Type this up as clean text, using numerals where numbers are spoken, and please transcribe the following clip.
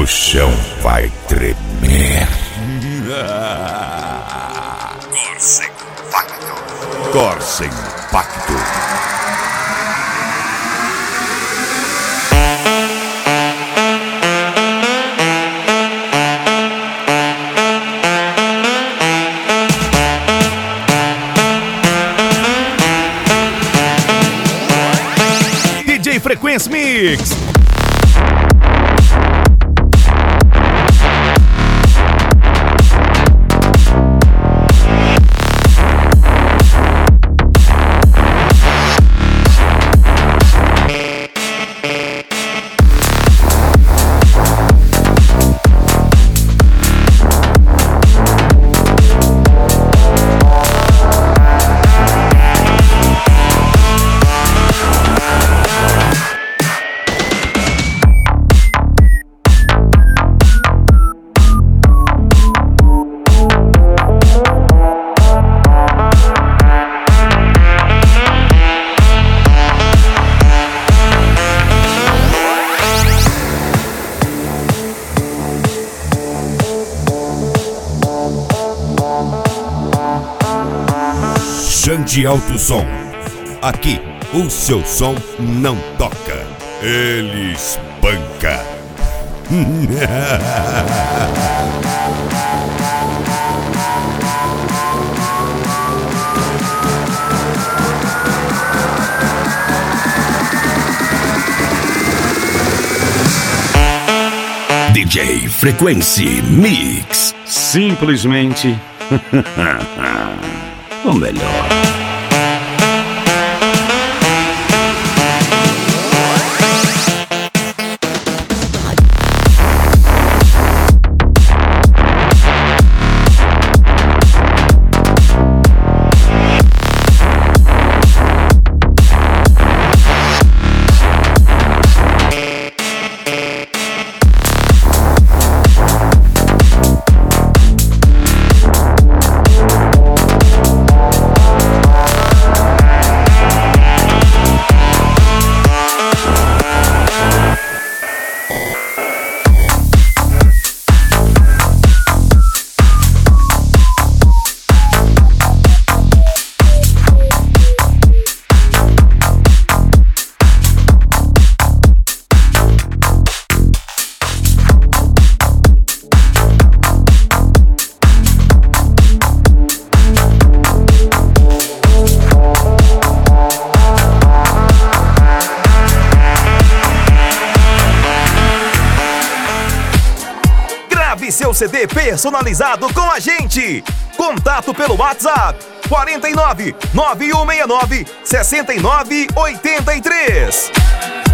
o chão vai tremer. Corsa Impacto. Corsa Impacto. DJ Frequency Mix. Xande Alto Som. Aqui o seu som não toca, ele espanca. DJ Frequency Mix. Simplesmente o melhor. Seu CD personalizado com a gente. Contato pelo WhatsApp 49 9169 6983.